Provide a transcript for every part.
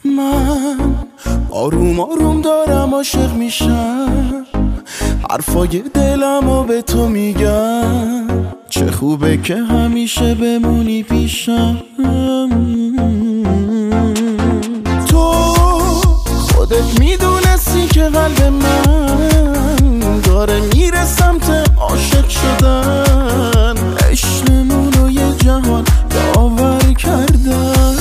من آروم آروم دارم عاشق میشم، حرفای دلمو به تو میگم، چه خوبه که همیشه بمونی پیشم. تو خودت میدونستی که قلب من داره میره سمت عاشق شدن، عشقمونو یه جهان باور کردن.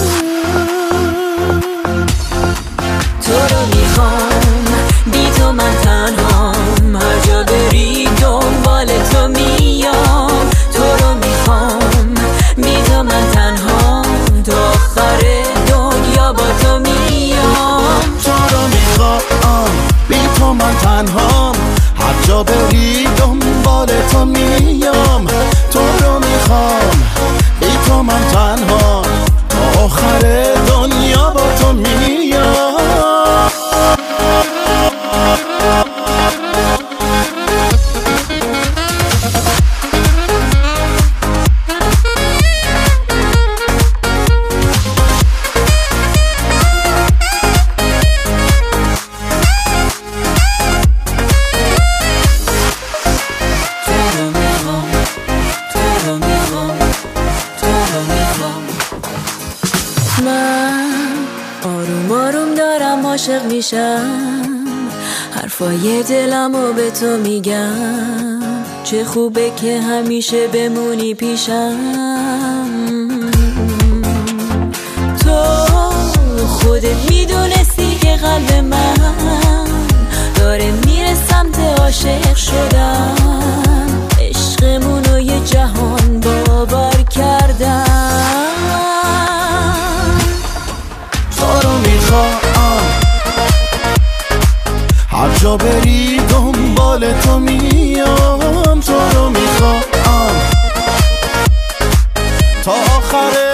تو رو میخوام، بی تو من تنهام، هر جا بری دنبال تو میام. تو رو میخوام، بی تو من تنهام، تا آخر دنیا با تو میام. تو رو میخوام، بی تو من تنهام، هر جا بری دنبال تو میام. تو رو میخوام، بی تو من تنهام، تا آخر دنیا با تو میام. من آروم آروم دارم عاشق میشم، حرفای دلمو به تو میگم، چه خوبه که همیشه بمونی پیشم. تو خودت میدونستی که قلب من داره میره سمت عاشق شدن، عشقمونو یه جهان باور کردن. تو رو میخوام، هر جا بری دنبال تو میام. تو رو میخوام، تا آخر